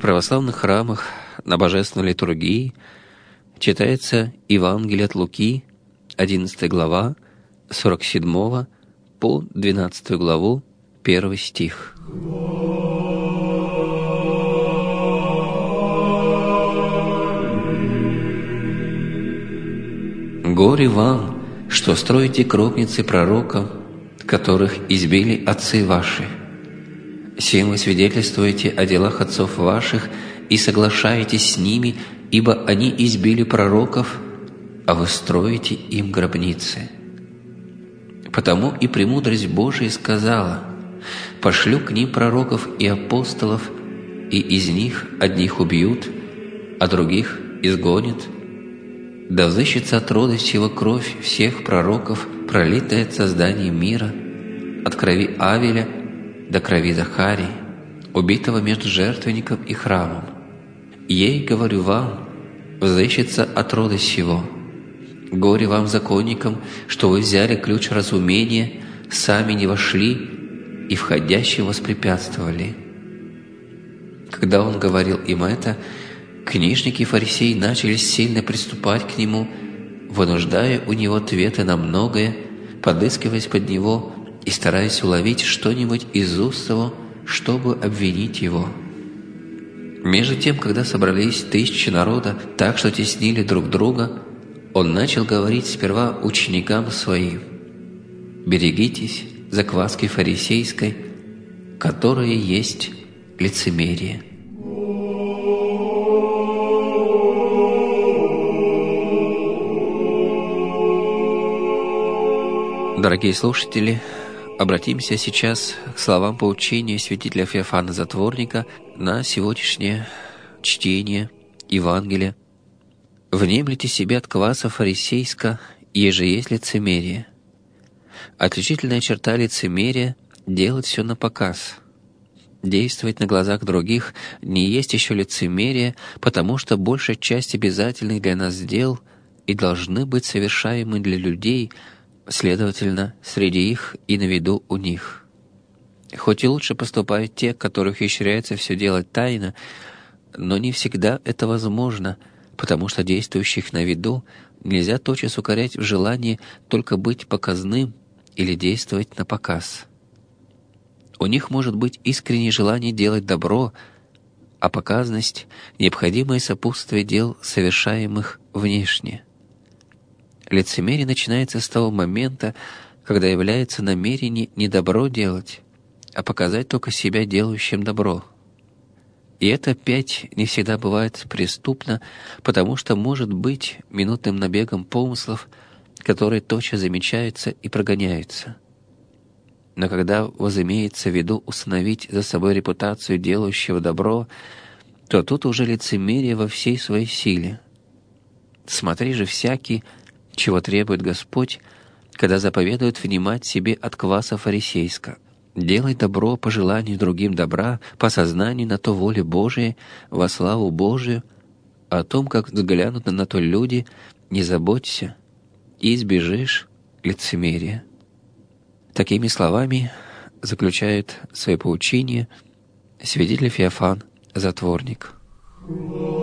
православных храмах на божественной литургии читается Евангелие от Луки, 11 глава, 47 по 12 главу, 1 стих. «Горе вам, что строите гробницы пророкам, которых избили отцы ваши. Сем вы свидетельствуете о делах отцов ваших и соглашаетесь с ними, ибо они избили пророков, а вы строите им гробницы. Потому и премудрость Божия сказала: пошлю к ним пророков и апостолов, и из них одних убьют, а других изгонят. Да взыщется от рода сего кровь всех пророков, пролитая от создания мира, от крови Авеля до крови Захарии, убитого между жертвенником и храмом. Ей, говорю вам, взыщется от рода сего. Горе вам, законникам, что вы взяли ключ разумения, сами не вошли и входящим воспрепятствовали». Когда он говорил им это, книжники и фарисеи начали сильно приступать к нему, вынуждая у него ответы на многое, подыскиваясь под него и стараясь уловить что-нибудь из уст его, чтобы обвинить его. Между тем, когда собрались тысячи народа так, что теснили друг друга, он начал говорить сперва ученикам своим: «Берегитесь закваски фарисейской, которая есть лицемерие». Дорогие слушатели, обратимся сейчас к словам поучения святителя Феофана Затворника на сегодняшнее чтение Евангелия. «Внемлите себе от кваса фарисейска, еже есть лицемерие». Отличительная черта лицемерия — делать все на показ. Действовать на глазах других не есть еще лицемерие, потому что большая часть обязательных для нас дел и должны быть совершаемы для людей, следовательно, среди их и на виду у них. Хоть и лучше поступают те, которых ухищряется все делать тайно, но не всегда это возможно, потому что действующих на виду нельзя тотчас укорять в желании только быть показным или действовать на показ. У них может быть искреннее желание делать добро, а показность — необходимое сопутствие дел, совершаемых внешне. Лицемерие начинается с того момента, когда является намерение не добро делать, а показать только себя делающим добро. И это опять не всегда бывает преступно, потому что может быть минутным набегом помыслов, которые тотчас замечаются и прогоняются. Но когда возымеется в виду установить за собой репутацию делающего добро, то тут уже лицемерие во всей своей силе. Смотри же всякий, чего требует Господь, когда заповедует внимать себе от кваса фарисейска. Делай добро по желанию другим добра, по сознанию на то воле Божией, во славу Божию, о том, как взглянут на то люди, не заботься, и избежишь лицемерия. Такими словами заключает свое поучение святитель Феофан Затворник.